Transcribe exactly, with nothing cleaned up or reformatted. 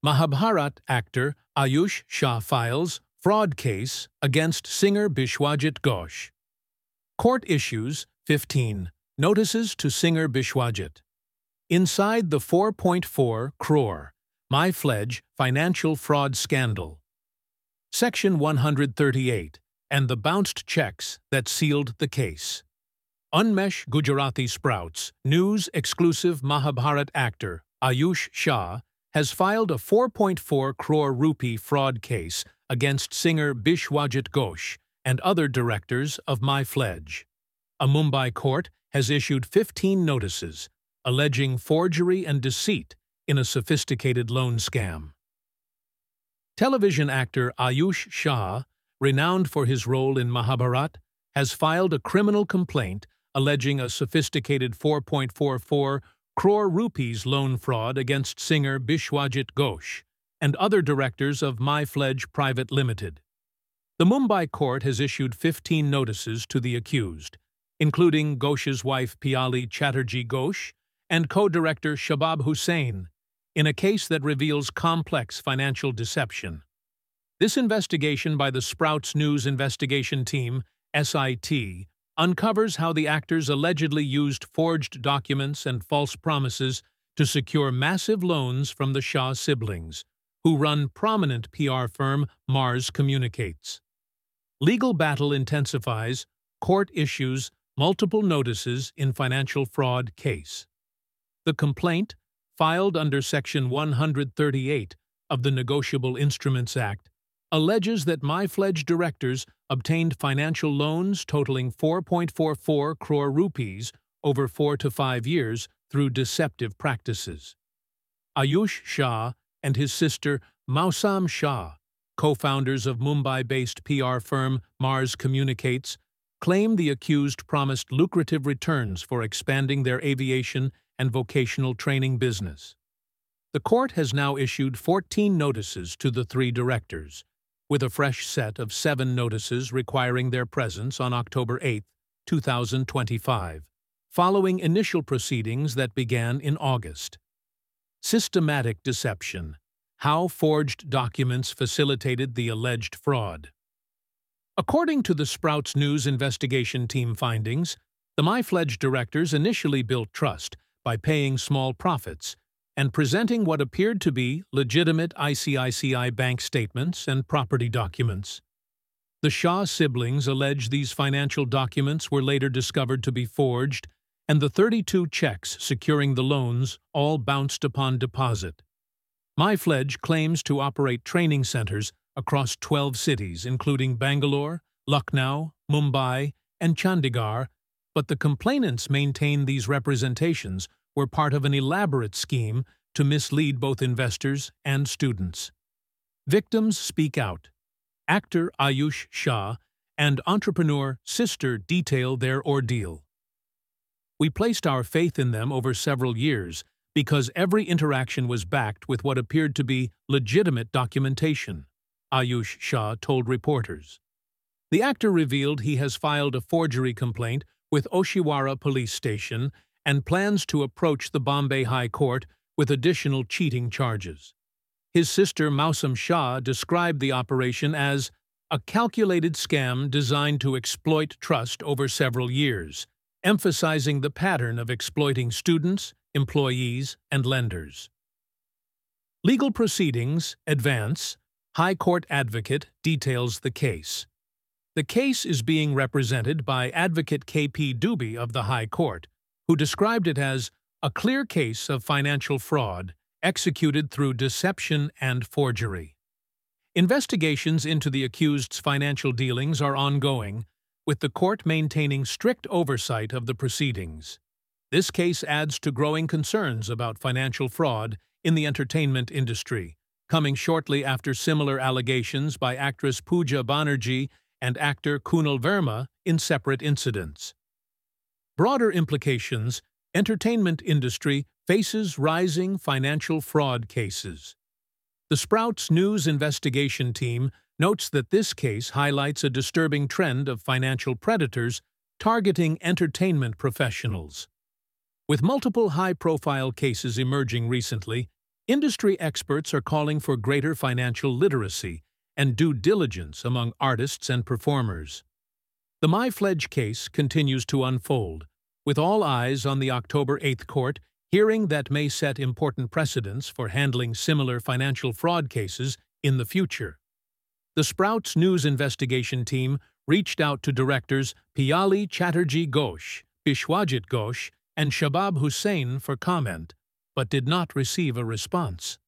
Mahabharat actor Ayush Shah files fraud case against singer Bishwajit Ghosh. Court issues fifteen notices to singer Bishwajit. Inside the four point four crore MyFledge financial fraud scandal. Section one hundred thirty-eight and the bounced checks that sealed the case. Unmesh Gujarati Sprouts News exclusive Mahabharat actor Ayush Shah has filed a four point four crore rupee fraud case against singer Bishwajit Ghosh and other directors of MyFledge. A Mumbai court has issued fifteen notices alleging forgery and deceit in a sophisticated loan scam. Television actor Ayush Shah, renowned for his role in Mahabharat, has filed a criminal complaint alleging a sophisticated four point four four crore rupees loan fraud against singer Bishwajit Ghosh and other directors of MyFledge Private Limited. The Mumbai court has issued fifteen notices to the accused, including Ghosh's wife Piali Chatterjee Ghosh and co-director Shabab Hussain, in a case that reveals complex financial deception. This investigation by the Sprouts News Investigation Team, S I T, uncovers how the actors allegedly used forged documents and false promises to secure massive loans from the Shah siblings, who run prominent P R firm Mars Communicates. Legal battle intensifies, court issues multiple notices in financial fraud case. The complaint, filed under Section one hundred thirty-eight of the Negotiable Instruments Act, alleges that MyFledge directors obtained financial loans totaling four point four four crore rupees over four to five years through deceptive practices. Ayush Shah and his sister Mausam Shah, co-founders of Mumbai-based P R firm Mars Communicates, claim the accused promised lucrative returns for expanding their aviation and vocational training business. The court has now issued fourteen notices to the three directors, with a fresh set of seven notices requiring their presence on October eighth, two thousand twenty-five, following initial proceedings that began in August. Systematic deception: how forged documents facilitated the alleged fraud. According to the Sprouts News Investigation Team findings, the MyFledge directors initially built trust by paying small profits and presenting what appeared to be legitimate I C I C I bank statements and property documents. The Shah siblings allege these financial documents were later discovered to be forged, and the thirty-two checks securing the loans all bounced upon deposit. MyFledge claims to operate training centers across twelve cities, including Bangalore, Lucknow, Mumbai, and Chandigarh, but the complainants maintain these representations were part of an elaborate scheme to mislead both investors and students. Victims speak out. Actor Ayush Shah and entrepreneur sister detail their ordeal. We placed our faith in them over several years because every interaction was backed with what appeared to be legitimate documentation, Ayush Shah told reporters. The actor revealed he has filed a forgery complaint with Oshiwara Police Station and plans to approach the Bombay High Court with additional cheating charges. His sister Mausam Shah described the operation as a calculated scam designed to exploit trust over several years, emphasizing the pattern of exploiting students, employees, and lenders. Legal proceedings advance. High Court advocate details the case. The case is being represented by Advocate K P Dubey of the High Court, who described it as a clear case of financial fraud executed through deception and forgery. Investigations into the accused's financial dealings are ongoing, with the court maintaining strict oversight of the proceedings. This case adds to growing concerns about financial fraud in the entertainment industry, coming shortly after similar allegations by actress Pooja Banerjee and actor Kunal Verma in separate incidents. Broader implications: entertainment industry faces rising financial fraud cases. The Sprouts News Investigation Team notes that this case highlights a disturbing trend of financial predators targeting entertainment professionals. With multiple high-profile cases emerging recently, Industry experts are calling for greater financial literacy and due diligence among artists and performers. The MyFledge case continues to unfold, with all eyes on the October eighth court hearing that may set important precedents for handling similar financial fraud cases in the future. The Sprouts News investigation team reached out to directors Piyali Chatterjee Ghosh, Bishwajit Ghosh, and Shabab Hussain for comment, but did not receive a response.